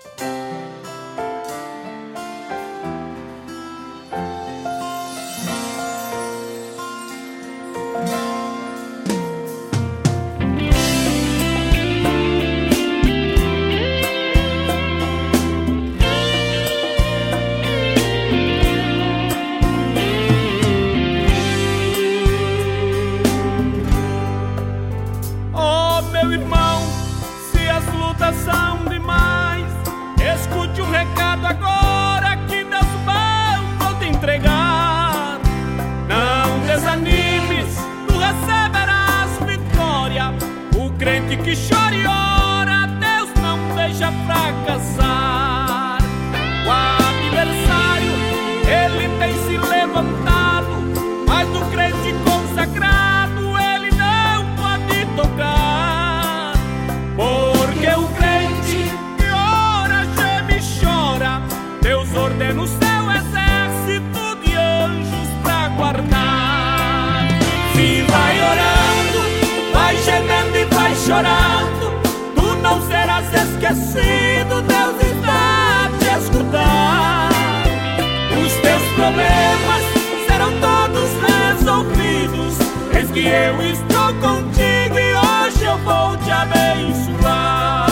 Meu irmão, se as lutas são demais, escute um recado agora que Deus vou te entregar. Não desanimes, tu receberás vitória. O crente que chora e ora, Deus não deixa fracassar. O adversário, ele tem se levantado, mas do crente consagrado ele não pode tocar. Porque o crente que ora, geme e chora, Deus ordena o seu exército de anjos pra guardar. Se vai orando, vai gemendo e vai chorando, tu não serás esquecido, Deus está a te escutar. Os teus problemas serão todos resolvidos, eis que eu estou contigo e hoje eu vou te abençoar.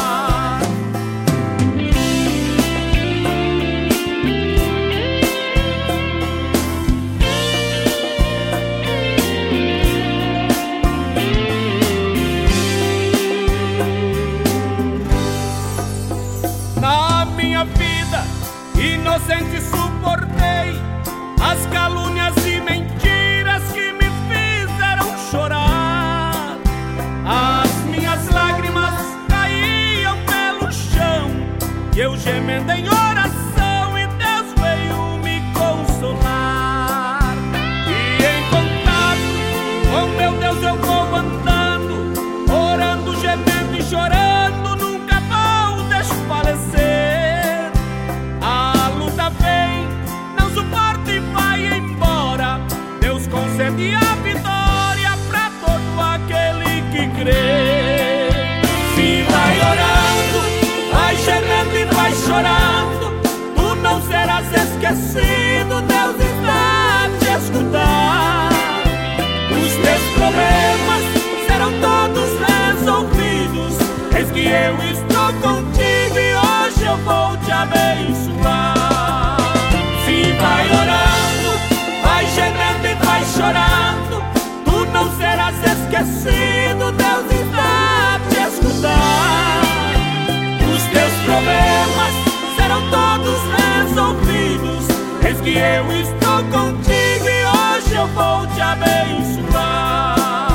Na minha vida inocente suportei as calúnias e mentiras que me fizeram chorar. As minhas lágrimas caíam pelo chão e eu gemendo em oração e Deus veio me consolar. E em contato com meu Deus eu vou andando, orando, gemendo e chorando, nunca vou desfalecer. A luta vem, não suporta e vai embora, Deus concede a vitória pra todo aquele que crê. Se vai orando, vai gemendo e vai chorando, tu não serás esquecido, Deus está a te escutar. Os teus problemas serão todos resolvidos, eis que eu estou contigo e hoje eu vou te abençoar. Se vai orando, vai gemendo e vai chorando, tu não serás esquecido, Deus está a te escutar. Os teus problemas serão todos resolvidos, eis que eu estou contigo e hoje eu vou te abençoar.